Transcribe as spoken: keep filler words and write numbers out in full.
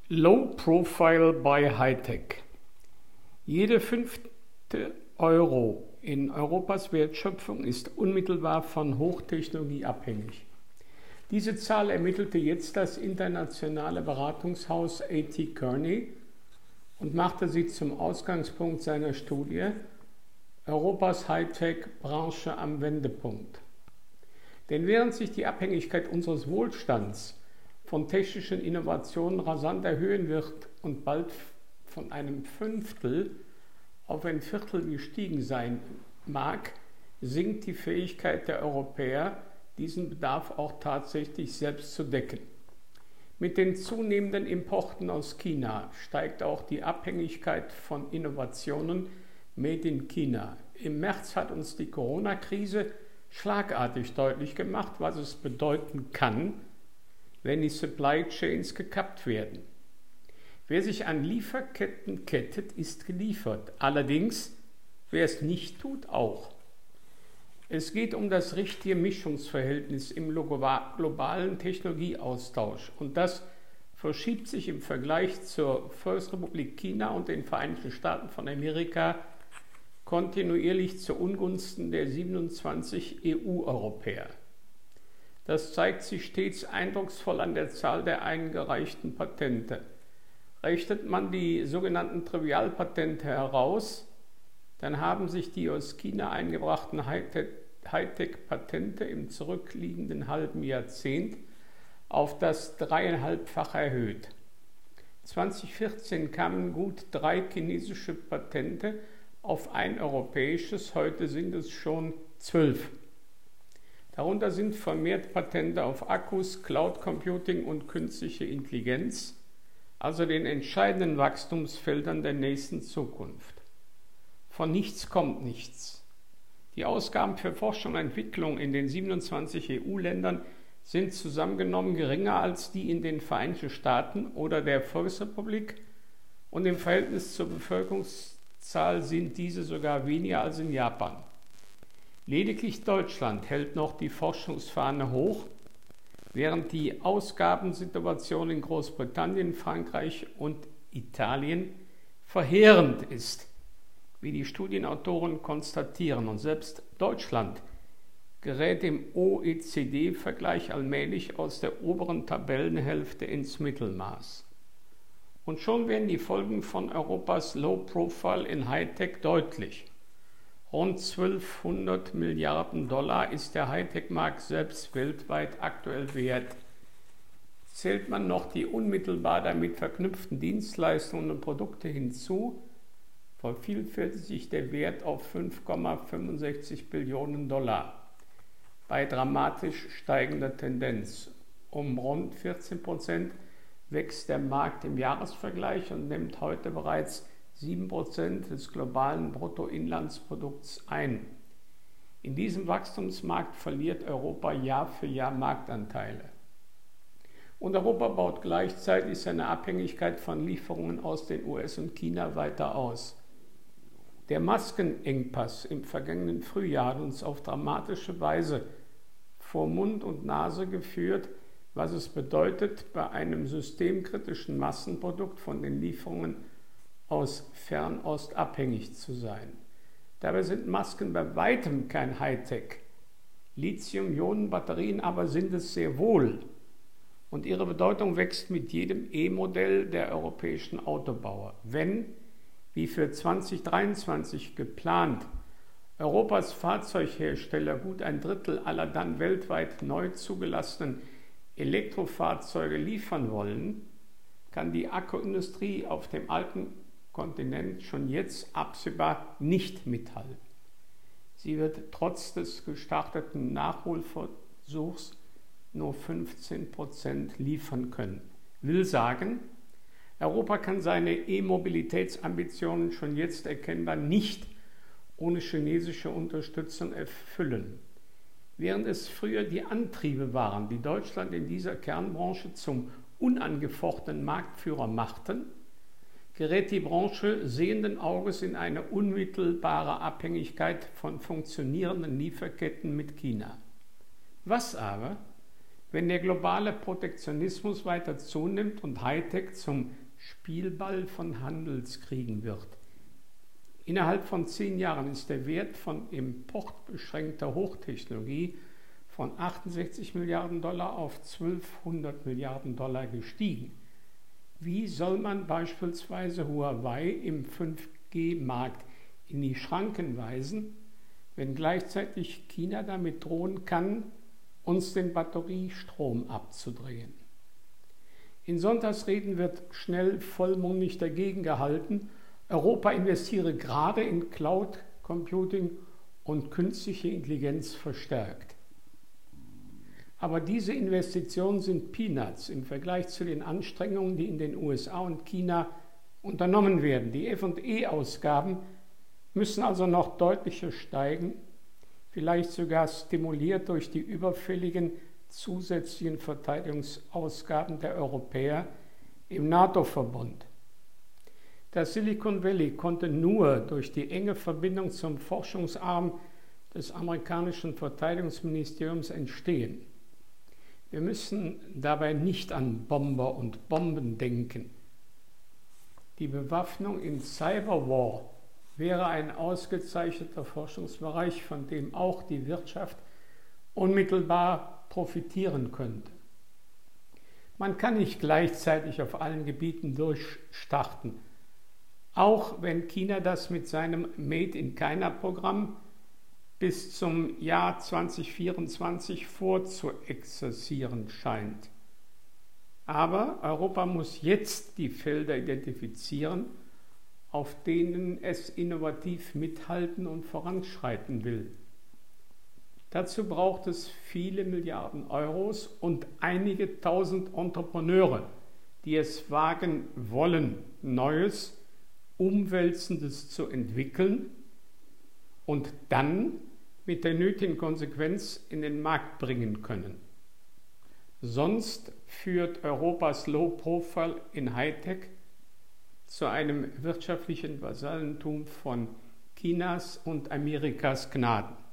Low Profile bei Hightech. Jede fünfte Euro in Europas Wertschöpfung ist unmittelbar von Hochtechnologie abhängig. Diese Zahl ermittelte jetzt das internationale Beratungshaus A T Kearney und machte sie zum Ausgangspunkt seiner Studie Europas Hightech-Branche am Wendepunkt. Denn während sich die Abhängigkeit unseres Wohlstands von technischen Innovationen rasant erhöhen wird und bald von einem Fünftel auf ein Viertel gestiegen sein mag, sinkt die Fähigkeit der Europäer, diesen Bedarf auch tatsächlich selbst zu decken. Mit den zunehmenden Importen aus China steigt auch die Abhängigkeit von Innovationen made in China. Im März hat uns die Corona-Krise schlagartig deutlich gemacht, was es bedeuten kann, wenn die Supply Chains gekappt werden. Wer sich an Lieferketten kettet, ist geliefert. Allerdings, wer es nicht tut, auch. Es geht um das richtige Mischungsverhältnis im globalen Technologieaustausch. Und das verschiebt sich im Vergleich zur Volksrepublik China und den Vereinigten Staaten von Amerika kontinuierlich zu Ungunsten der siebenundzwanzig E U-Europäer. Das zeigt sich stets eindrucksvoll an der Zahl der eingereichten Patente. Rechnet man die sogenannten Trivialpatente heraus, dann haben sich die aus China eingebrachten Hightech-Patente im zurückliegenden halben Jahrzehnt auf das dreieinhalbfache erhöht. zweitausendvierzehn kamen gut drei chinesische Patente auf ein europäisches, heute sind es schon zwölf. Darunter sind vermehrt Patente auf Akkus, Cloud Computing und künstliche Intelligenz, also den entscheidenden Wachstumsfeldern der nächsten Zukunft. Von nichts kommt nichts. Die Ausgaben für Forschung und Entwicklung in den siebenundzwanzig E U-Ländern sind zusammengenommen geringer als die in den Vereinigten Staaten oder der Volksrepublik und im Verhältnis zur Bevölkerungszahl sind diese sogar weniger als in Japan. Lediglich Deutschland hält noch die Forschungsfahne hoch, während die Ausgabensituation in Großbritannien, Frankreich und Italien verheerend ist, wie die Studienautoren konstatieren. Und selbst Deutschland gerät im O E C D-Vergleich allmählich aus der oberen Tabellenhälfte ins Mittelmaß. Und schon werden die Folgen von Europas Low Profile in Hightech deutlich. Rund zwölfhundert Milliarden Dollar ist der Hightech-Markt selbst weltweit aktuell wert. Zählt man noch die unmittelbar damit verknüpften Dienstleistungen und Produkte hinzu, vervielfältigt sich der Wert auf fünf Komma fünfundsechzig Billionen Dollar. Bei dramatisch steigender Tendenz. Um rund vierzehn Prozent wächst der Markt im Jahresvergleich und nimmt heute bereits sieben Prozent des globalen Bruttoinlandsprodukts ein. In diesem Wachstumsmarkt verliert Europa Jahr für Jahr Marktanteile. Und Europa baut gleichzeitig seine Abhängigkeit von Lieferungen aus den U S und China weiter aus. Der Maskenengpass im vergangenen Frühjahr hat uns auf dramatische Weise vor Mund und Nase geführt, was es bedeutet, bei einem systemkritischen Massenprodukt von den Lieferungen aus Fernost abhängig zu sein. Dabei sind Masken bei weitem kein Hightech. Lithium-Ionen-Batterien aber sind es sehr wohl. Und ihre Bedeutung wächst mit jedem E-Modell der europäischen Autobauer. Wenn, wie für zweitausenddreiundzwanzig geplant, Europas Fahrzeughersteller gut ein Drittel aller dann weltweit neu zugelassenen Elektrofahrzeuge liefern wollen, kann die Akkuindustrie auf dem alten Kontinent schon jetzt absehbar nicht mithalten. Sie wird trotz des gestarteten Nachholversuchs nur fünfzehn Prozent liefern können. Will sagen, Europa kann seine E-Mobilitätsambitionen schon jetzt erkennbar nicht ohne chinesische Unterstützung erfüllen. Während es früher die Antriebe waren, die Deutschland in dieser Kernbranche zum unangefochtenen Marktführer machten, gerät die Branche sehenden Auges in eine unmittelbare Abhängigkeit von funktionierenden Lieferketten mit China. Was aber, Wenn der globale Protektionismus weiter zunimmt und Hightech zum Spielball von Handelskriegen wird. Innerhalb von zehn Jahren ist der Wert von importbeschränkter Hochtechnologie von achtundsechzig Milliarden Dollar auf zwölfhundert Milliarden Dollar gestiegen. Wie soll man beispielsweise Huawei im fünf G Markt in die Schranken weisen, wenn gleichzeitig China damit drohen kann, uns den Batteriestrom abzudrehen? In Sonntagsreden wird schnell vollmundig dagegen gehalten, Europa investiere gerade in Cloud Computing und künstliche Intelligenz verstärkt. Aber diese Investitionen sind Peanuts im Vergleich zu den Anstrengungen, die in den U S A und China unternommen werden. Die F und E-Ausgaben müssen also noch deutlicher steigen, vielleicht sogar stimuliert durch die überfälligen zusätzlichen Verteidigungsausgaben der Europäer im NATO-Verbund. Das Silicon Valley konnte nur durch die enge Verbindung zum Forschungsarm des amerikanischen Verteidigungsministeriums entstehen. Wir müssen dabei nicht an Bomber und Bomben denken. Die Bewaffnung in Cyberwar wäre ein ausgezeichneter Forschungsbereich, von dem auch die Wirtschaft unmittelbar profitieren könnte. Man kann nicht gleichzeitig auf allen Gebieten durchstarten, auch wenn China das mit seinem Made-in-China-Programm bis zum Jahr zweitausendvierundzwanzig vorzuexerzieren scheint. Aber Europa muss jetzt die Felder identifizieren, auf denen es innovativ mithalten und voranschreiten will. Dazu braucht es viele Milliarden Euros und einige tausend Entrepreneure, die es wagen wollen, Neues, Umwälzendes zu entwickeln und dann mit der nötigen Konsequenz in den Markt bringen können. Sonst führt Europas Low Profile in Hightech zu einem wirtschaftlichen Vasallentum von Chinas und Amerikas Gnaden.